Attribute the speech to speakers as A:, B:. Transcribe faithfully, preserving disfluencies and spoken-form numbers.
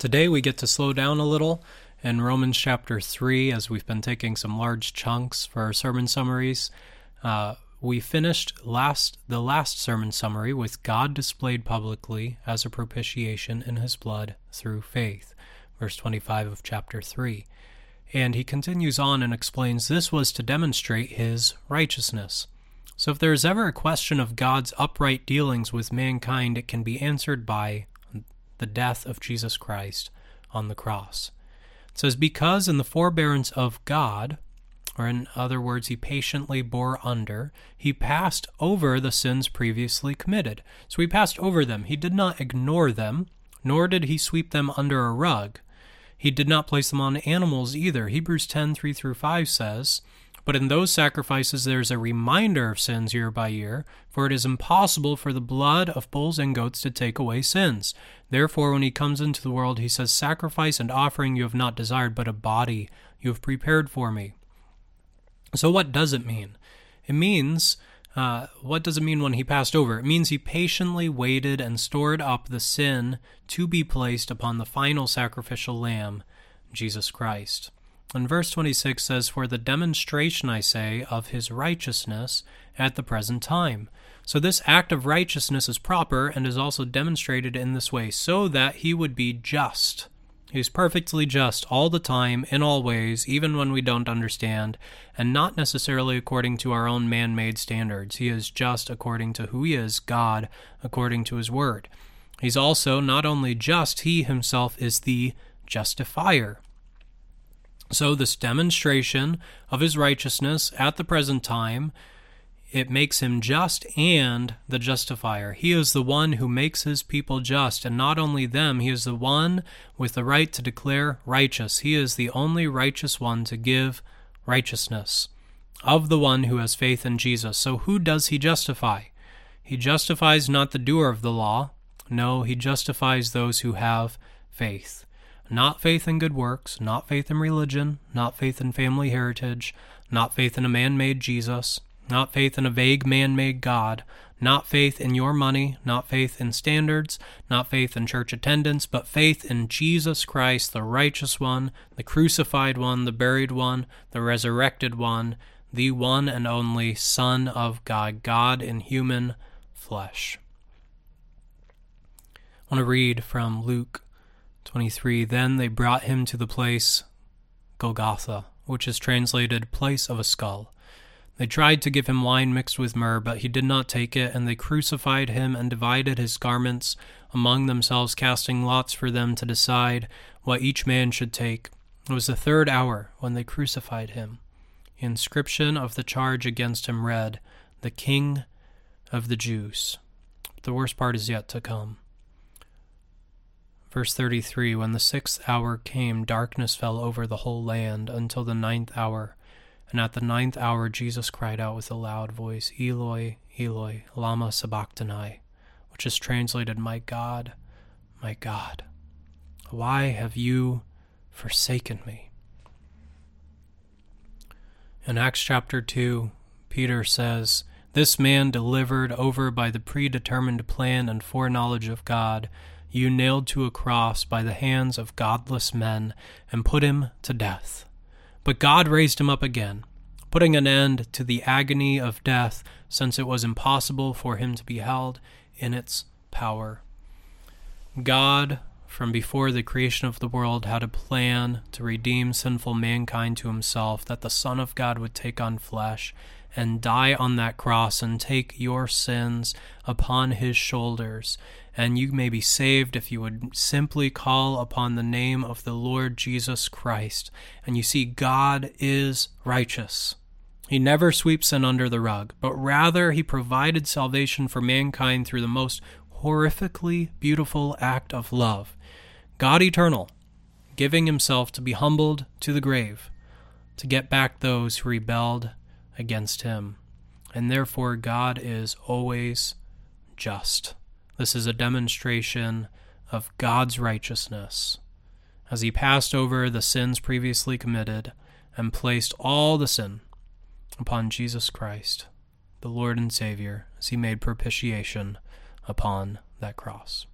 A: Today we get to slow down a little in Romans chapter three, as we've been taking some large chunks for our sermon summaries. Uh, we finished last the last sermon summary with God displayed publicly as a propitiation in his blood through faith, verse twenty-five of chapter three. And he continues on and explains this was to demonstrate his righteousness. So if there is ever a question of God's upright dealings with mankind, it can be answered by the death of Jesus Christ on the cross. It says, because in the forbearance of God, or in other words, he patiently bore under, he passed over the sins previously committed. So he passed over them. He did not ignore them, nor did he sweep them under a rug. He did not place them on animals either. Hebrews ten, three through five says, but in those sacrifices there is a reminder of sins year by year, for it is impossible for the blood of bulls and goats to take away sins. Therefore, when he comes into the world, he says, sacrifice and offering you have not desired, but a body you have prepared for me. So what does it mean? It means, uh, what does it mean when he passed over? It means he patiently waited and stored up the sin to be placed upon the final sacrificial lamb, Jesus Christ. And verse twenty-six says, for the demonstration, I say, of his righteousness at the present time. So this act of righteousness is proper and is also demonstrated in this way, so that he would be just. He is perfectly just all the time, in all ways, even when we don't understand, and not necessarily according to our own man-made standards. He is just according to who he is, God, according to his word. He's also not only just, he himself is the justifier. So this demonstration of his righteousness at the present time, it makes him just and the justifier. He is the one who makes his people just, and not only them, he is the one with the right to declare righteous. He is the only righteous one to give righteousness of the one who has faith in Jesus. So who does he justify? He justifies not the doer of the law. No, he justifies those who have faith. Not faith in good works, not faith in religion, not faith in family heritage, not faith in a man-made Jesus, not faith in a vague man-made God, not faith in your money, not faith in standards, not faith in church attendance, but faith in Jesus Christ, the righteous one, the crucified one, the buried one, the resurrected one, the one and only Son of God, God in human flesh. I want to read from Luke twenty-three, then they brought him to the place Golgotha, which is translated place of a skull. They tried to give him wine mixed with myrrh, but he did not take it, and they crucified him and divided his garments among themselves, casting lots for them to decide what each man should take. It was the third hour when they crucified him. The inscription of the charge against him read, the King of the Jews. The worst part is yet to come. Verse thirty-three, when the sixth hour came, darkness fell over the whole land until the ninth hour. And at the ninth hour Jesus cried out with a loud voice, Eloi, Eloi, lama sabachthani, which is translated, my God, my God, why have you forsaken me? In Acts chapter two, Peter says, this man delivered over by the predetermined plan and foreknowledge of God, you nailed to a cross by the hands of godless men and put him to death. But God raised him up again, putting an end to the agony of death, since it was impossible for him to be held in its power. God, from before the creation of the world, had a plan to redeem sinful mankind to himself, that the Son of God would take on flesh and die on that cross and take your sins upon his shoulders. And you may be saved if you would simply call upon the name of the Lord Jesus Christ. And you see, God is righteous. He never sweeps sin under the rug, but rather he provided salvation for mankind through the most horrifically beautiful act of love. God eternal, giving himself to be humbled to the grave, to get back those who rebelled against him. And therefore God is always just. This is a demonstration of God's righteousness as he passed over the sins previously committed and placed all the sin upon Jesus Christ, the Lord and Savior, as he made propitiation upon that cross.